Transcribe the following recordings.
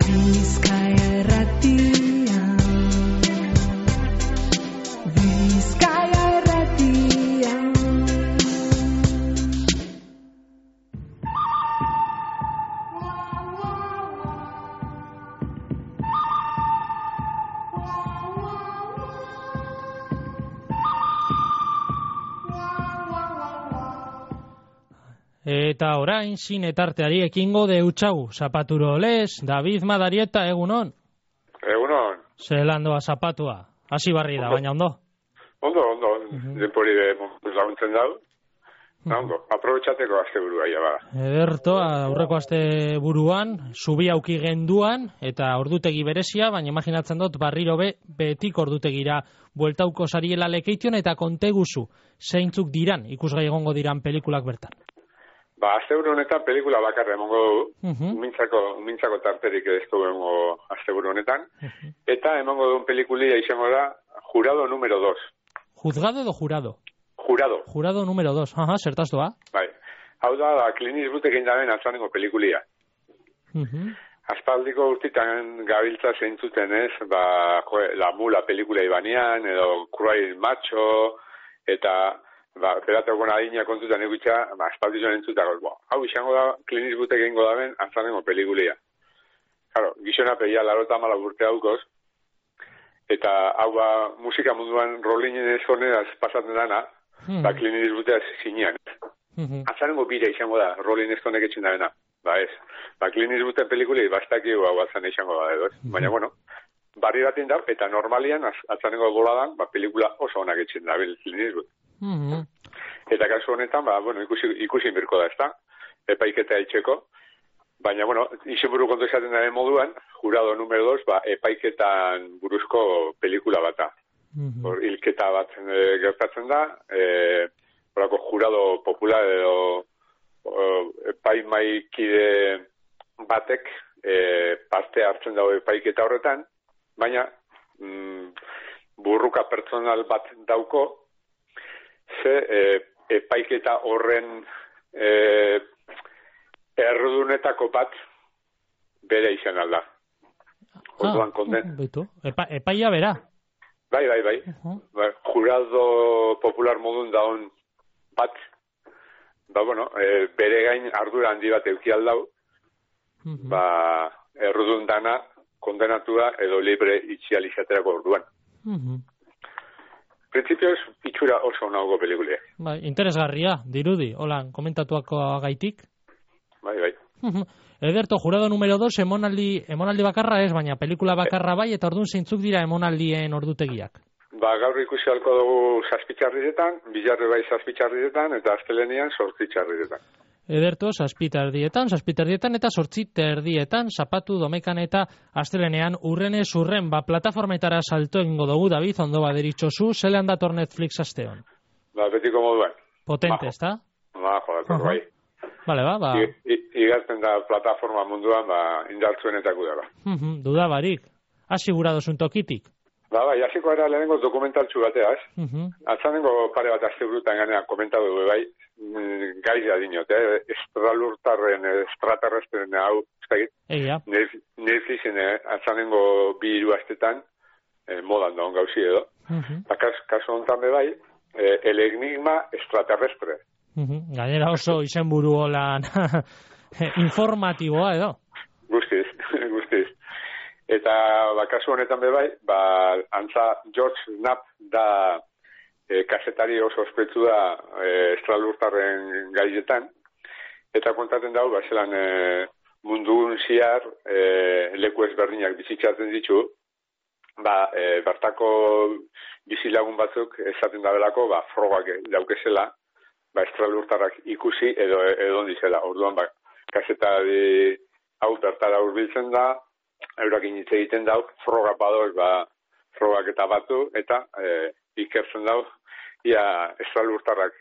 Bizkaia Irratia. Bizkaia Irratia. Eta orain zinetarteari ekingo deutxau, zapaturo les, David Madarieta, egunon? Egunon. Zelandoa zapatua, hasi barri da, baina ondo? Ondo, denpori de laguntzen dau. Ondo, aprobetxateko azte burua ia bada. Ederto, aurreko aste buruan, zubi auki genduan, eta ordutegi berezia, baina imaginatzen dut barriro betik ordutegira bueltauko sariela lekeition, eta konteguzu, zeintzuk diran, ikusgai egongo diran pelikulak bertan. Azte buru honetan pelikula bakarra emongo dugu, mintzako tarterik ezko emongo azte buru honetan, eta emongo duen pelikulia izango da Jurado número 2. ¿Juzgado edo jurado? Jurado. Jurado número 2, zertaz doa? Bai, hau da, Clint Eastwoodek egin daben atzanengo pelikulia. Aspaldiko urtitan gabiltza zeintzuten ez, La Mula pelikula ibanean, edo Cruel Macho, eta berateko adina kontutan egitza, aspaldizuen entzutako, hau izango da, Clint Eastwoodek egingo daben atzanengo pelikulia. Claro, gizona peia 84 urte haukoz, eta hau musika munduan Rolling Stones pasatzen dana, Clint Eastwoodek zinean. Atzanengo bira izango da, Rolling Stonek etxin da dena. Ez. Clint Eastwoodek pelikuli bastakio hau atzan izango da edo. Baina, bueno, barri batin da, eta normalian, atzanengo boladan, pelikula oso onak etxin da, Clint Eastwood. Eta kasu honetan, ikusi birko da, ezta? Epaiketa itxeko. Baina, bueno, izenburu kontu esaten daren moduan, Jurado número 2, epaiketan buruzko pelikula bata. Hilketa bat gertatzen da, horako jurado popular edo epaimaikide batek parte hartzen dago epaiketa horretan, baina burruka pertsonal bat dauko, ze epaiketa horren errudunetako bat bere izan alda. Orduan konden. Epaia bera? Bai. Jurado popular modun daun bat, bere gain ardura handi bat euki aldau, errudun dana kondenatua edo libre itxializaterako orduan. Printzipioz, itxura oso nago pelikuliak. Interesgarria, dirudi, holan, komentatuako gaitik. Bai. Ederto, Jurado número 2, emonaldi bakarra ez, baina pelikula bakarra bai, eta orduan zeintzuk dira emonaldien ordutegiak? Gaur ikusi halko dugu zazpitxarrietan, bilarre bai zazpitxarrietan, eta astelenian 8 txarrietan. Ederto, zazpiterdietan eta 8 terdietan, zapatu domekan eta astelenean urrenez urren, plataformetara salto egingo dugu, David, ondo baderitxozu, zelan dator Netflix asteon? Betiko moduan. Potente, ezta? Dator, bai. Vale, Igartzen da plataforma munduan, indartzuenetako dara. Duda barik. Hasi gura dozun tokitik. Hasiko era lehenengo dokumentaltzu bateaz. Atzanengo pare bat azte burutan ganean komentatu du bai, gaizia dinot, estralurtarren, estraterrestren hau, Netflixen atzanengo 2 astetan, modan da gauzi edo. Kasu honetan bai, el enigma extraterrestre. Gainera oso izenburu holan informatiboa edo? Guztiz. Eta kasu honetan bai, antza George Knapp da kasetari oso ospetsu da estralurtarren gaietan, eta kontaten dago, zelan munduun ziar leku ezberdinak bizitzatzen ditu, bertako bizilagun batzuk esaten dabelako, frogak daukezela, estralurtarrak ikusi edo ondizela. Orduan, kasetari hau bertara hurbiltzen da, eurakin hitz egiten dauk, frogak badoz, frogak eta batu, eta ikertzen dauk, ia estralurtarrak,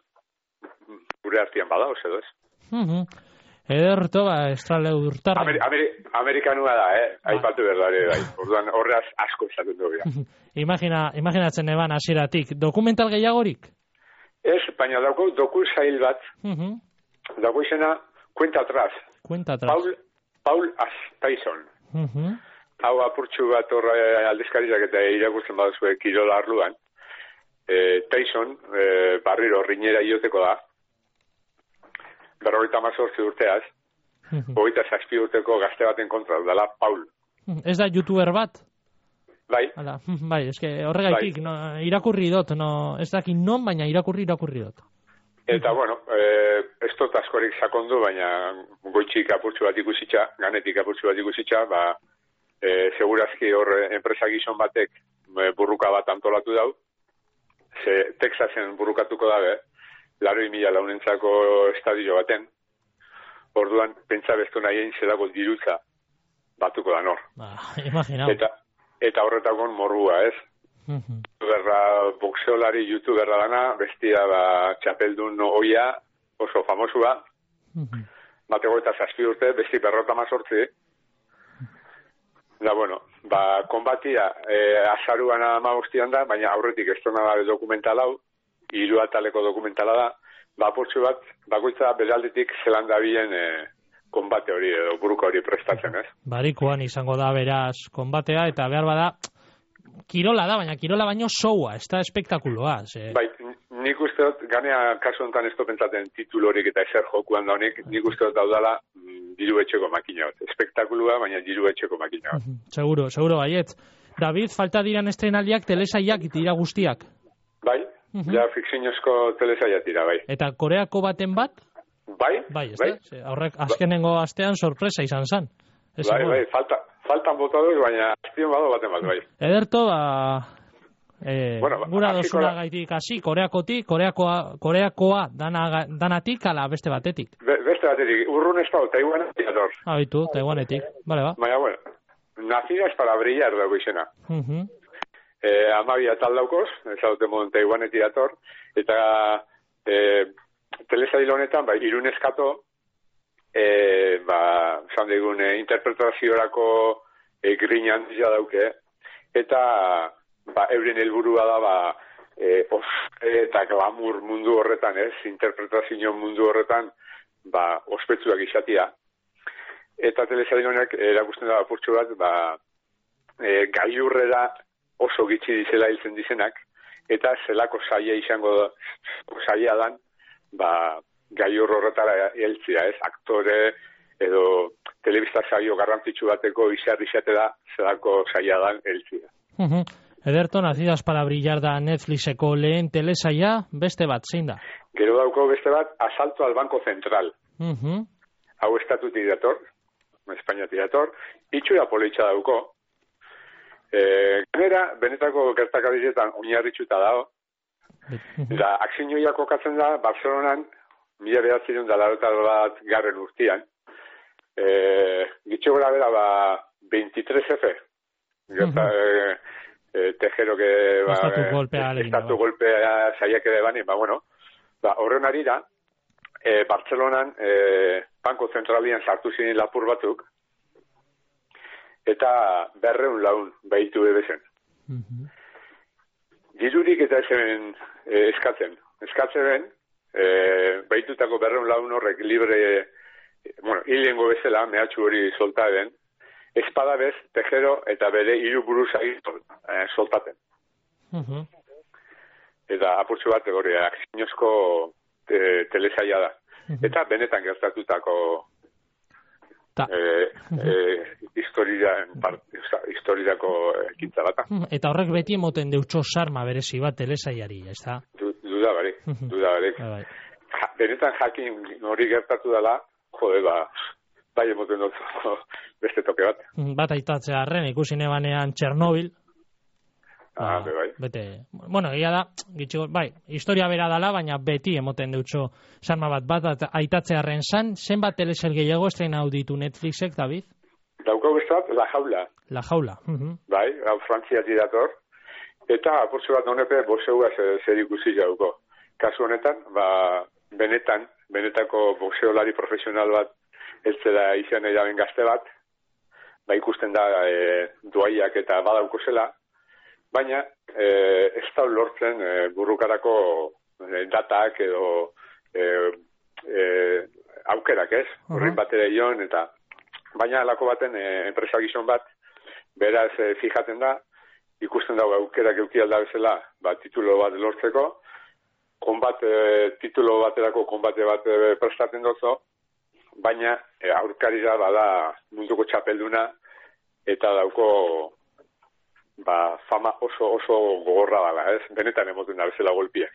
gure artian badauz edo ez. Ederto, estralurtarrak. Amerikanua da, aipatu berdare, orduan horreaz asko esaten dugu. Imaginatzen eban hasieratik. Dokumental gehiagorik? Ez, baina dauko doku zail bat, dauko izena Cuenta Atrás. Cuenta Atrás. Paul Tyson. Hau apurtxu bat horre aldizkariak eta irakurtzen baduzue kirola arluan. Tyson, barriro rinera ioteko da. 58 urteaz. 27 urteko gazte baten kontra dela, Paul. Ez da youtuber bat? Bai. Hala, bai, eske horregaitik, no, irakurri dut, no, ez dakit non, baina irakurri dut. Eta, bueno, ez dut askorik sakondu, baina goitxik apurtxu bat ikusitxa, ganetik apurtxu bat ikusitxa, segurazki hor enpresa gizon batek burruka bat antolatu dau, ze Texasen burrukatuko dabe, 80.000 launentzako estadio baten, orduan pentsa bestu nahien zelako dirutza batuko da nor. Imaginau. Eta horretakon morrua, ez? Boxeolari youtuberra dana, bestia txapeldun oia, oso famosua, batego eta 7 urte, besti 58. Da, bueno, konbatia azaruan 15 da, baina aurretik ez dena da dokumentalau, 3 ataleko dokumentala da, apurtxu bat, bakoitza beraldetik zelan dabien konbate hori edo buruko hori prestatzen, ez? Barikoan izango da beraz konbatea, eta behar bada, kirola da, baina kirola baino showa, ez da espektakuloa. Bai, nik uste dut, ganea kasu honetan ez pentsatzen titulu horik eta ezer jokuan da honik, nik uste dut daudala diru etxeko makina bat. Espektakulua, baina diru etxeko makina bat. Seguro, baiet. David, falta diran estrenaldiak telesaiak dira guztiak? Bai, ja fikziozko telesaiak dira, bai. Eta Koreako baten bat? Bai. Ez da? Horrek azkenengo astean sorpresa izan zen. Bai, faltan bota dut, baina azpion bado baten bat, bai. Ederto, gura dozuna gaitik hasi, Koreakoa danatik ala beste batetik. Beste batetik, urrun ez da, Taiwanetik dator. Habitu, Taiwanetik, bale ba. Baina, bueno, nacidas para brillar dago izena. 12 atal daukoz, ez daute modun Taiwanetik dator, eta telesail honetan, irunezkato, zan digun, interpretaziorako grinan dira dauke, eta euren helburua da, eta glamour mundu horretan, ez, interpretazio mundu horretan, ospetsuak izatia. Eta telesail honek erakusten da apurtxo bat, gailurrera oso gitxi dizela hiltzen dizenak, eta zelako saia izango saia dan, gailur horretara heltzia, ez, aktore edo telebista saio garrantzitsu bateko izate da zelako saia dan heltzia. Ederto, Nacidas para brillar da Netflixeko lehen telesaia, beste bat, zein da? Gero dauko beste bat, Asalto al Banco Central. Hau estatutik dator, Espainiatik dator, itxura politxa dauko. Ganera, benetako gertakarizetan oinarritxuta dago. Da, akzinioia kokatzen da, Barcelonan, 1981 garren urtean. Gitxo gara bera, 23F. Tejero que estatu golpea saiak ere bani, horren ari da, Barcelonan Banko Zentralian sartu ziren lapur batzuk, eta 200 laun behitu ebezen. Dirurik eta ezen eskatzen behitutako 200 laun horrek libre, hilengo bezala, mehatxu hori solta den, espada bez, Tejero eta bere 3 buruzagi soltaten. Eta apurtxo bat, akzinozko telesaia da. Eta benetan gertatutako historiako ekintza bat. Eta horrek beti emoten deutxo sarma berezi bat telesaiari, ez da? Duda barik. Benetan jakin hori gertatu dela, bai emoten dut beste toke bat. Bat aitatzea arren, ikusi nebanean Txernobil. Bete, egia da, historia bera dala, baina beti emoten deutxo sarma bat aitatzea arren zan, zenbat telesail gehiago estrena hau ditu Netflixek, David? Daukau bestat, La Jaula. La Jaula. Bai, hau Frantziatik dator, eta apurtzu bat honepe boxeua zer ikusi jauko. Kasu honetan, benetako boxeolari profesional bat eltzera izan edaben gazte bat, ikusten da duaiak eta badauko zela, baina ez da lortzen burrukarako datak edo aukerak, ez? Horrin batera ion, eta baina alako baten enpresa gizon bat, beraz fijaten da, ikusten dago aukerak euki alda bezala, titulo bat lortzeko, titulo baterako konbate bat prestatzen dozo, baina aurkarira bada munduko txapelduna, eta dauko fama oso gogorra dala, ez? Benetan emoten da bezala golpiak.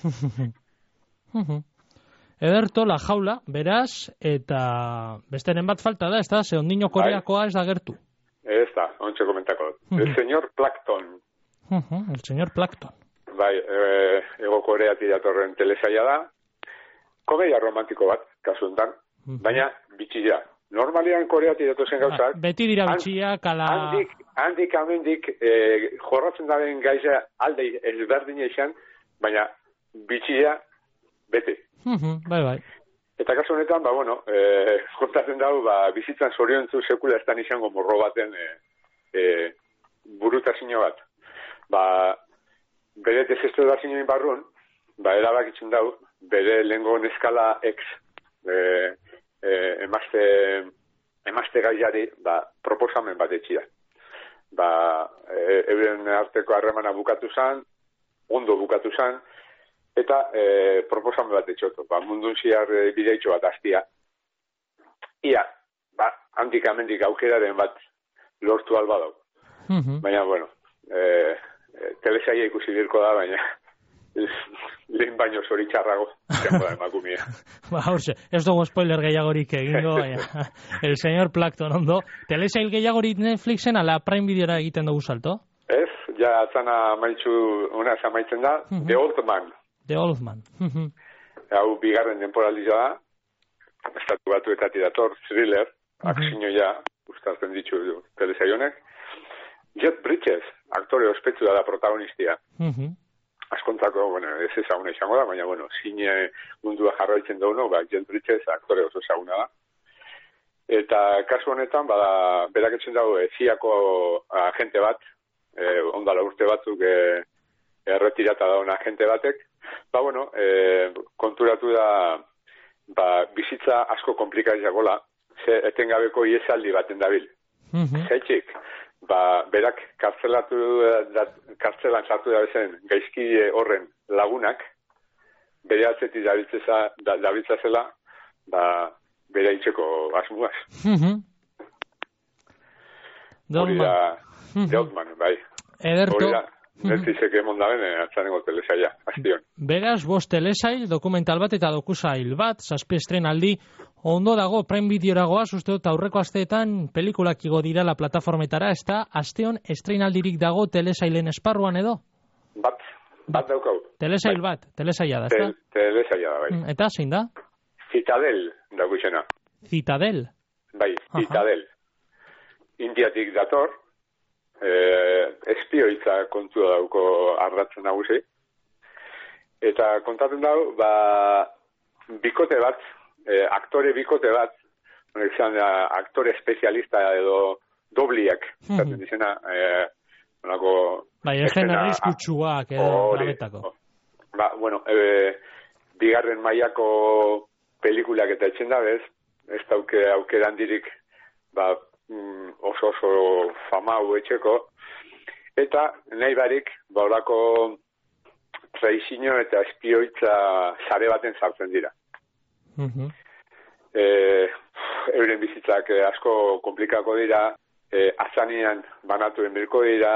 Ederto, La Jaula, beraz, eta besteren bat falta da, ez da? Ze ondino koreakoa ez da gertu. Ez da, ontsa komentako. El señor Plankton. El señor Plankton. Bai, Ego Koreatik datorren telesaila da. Komedia romantiko bat, kasu enten. Baina, bitxia. Normalian Koreatik datorren gauzak. Beti dira bitxiak, ala... Handik, amendik, jorratzen daren gaiza alde ezberdina izan, baina bitxia bete. Bai. Eta kasu honetan, kontatzen dago, bizitzan zoriontzu sekula ez da izango morro baten burutazio bat. Bere desestudazioen barrun, erabakitzen dago, bere lehengo neskala emazte gaiari proposamen bat etxia. Euren arteko harremana bukatu zan, ondo bukatu zan, eta proposamen bat etxoto. Mundun ziar bideitxo bat aztia. Ia, handik amendik aukeraren bat lortu alba dago. Baina, telesaia ikusi birko da, baina lehen baino zoritxarrago izango da emakumea. Ez dugu spoiler gehiagorik egingo, baina el señor Plankton ondo. Telesail gehiagorik Netflixen ala Prime Videora egiten dugu salto? Ez, ja atzana amaitzen da, The Old Man. The Old Man. Hau bigarren temporaldia da, estatu batuetatik dator, thriller, akzinoia, gustatzen ditu telesaionek. Jeff Bridges, aktore ospetsu da protagonistia. Askontzako, ez ezaguna izango da, baina, zine mundua jarraitzen dauno, Jeff Bridges aktore oso ezaguna da. Eta kasu honetan, berak etzen dago, ziako agente bat, ondala urte batzuk erretirata dauna agente batek, konturatu da, bizitza asko komplikaizagola, etengabeko iesaldi baten dabil. Zaitxik, berak kartzelan sartu da bezen gaizkide horren lagunak, bere atzetik dabiltzazela, bere itxeko asmuaz. Hori da, Deutman, bai. Ederto. Hori da, Netflixek emondaben atzanengo telesaia, aztion. Beraz, 5 telesail, dokumental bat eta dokusail bat, 7 estrenaldi, ondo dago, Prime Videoragoa, uste dut aurreko asteetan pelikulak igo dirala plataformetara, ez da, asteon estrenaldirik dago telesailen esparruan edo? Bat daukau. Telesail bat, telesaila da, ez da? Telesaila da, bai. Eta, zein da? Citadel, dago izena. Citadel? Bai, Citadel. Indiatik dator, espioitza kontua dauko arratzen nagusi. Eta kontatzen dago, bikote bat, aktore bikote bat, aktore espezialista edo dobliak, zaten dizena, bai, egen arriskutsuak edo labetako. Bigarren mailako pelikulak eta etxen dabez, ez dauke aukeran dirik, oso fama hau etxeko, eta nahi barik, horako traizino eta espioitza sare baten sartzen dira. Euren bizitzak asko komplikako dira, azanean banatu enbirko dira,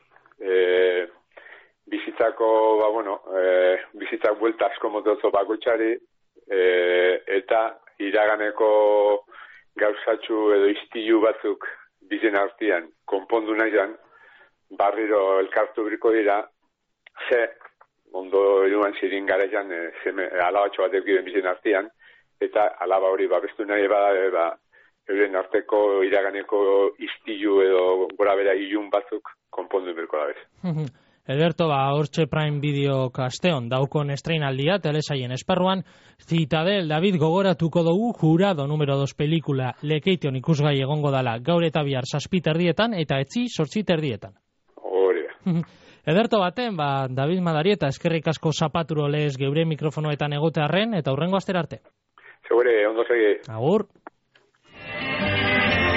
bizitzako, bizitzak buelta asko motozo bakoitzari, eta iraganeko gauzatxu edo iztilu batzuk bizen artean konpondu nahian, barriro elkartu birko dira, ondo eruan zirin garaian alabatxo bat eukiren bizen artean, eta alaba hori babestu nahi euren arteko iraganeko iztilu edo gora bera ilun batzuk konpondu birko da bez. Ederto, hortxe Prime Video kasteon daukon estreinaldia, telesaien esparruan, Citadel, David, gogoratuko dugu, Jurado número 2 pelikula lekeition ikusgai egongo dala gaur eta bihar 7:00 eta etzi 8:00. Hori da. Ederto baten, David Madarieta, eskerrik asko zapaturo lez geure mikrofonoetan egotearren, eta hurrengo astera arte. Segure, ondo segi. Agur.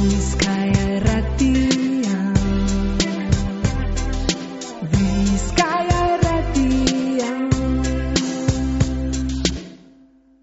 Bizkaia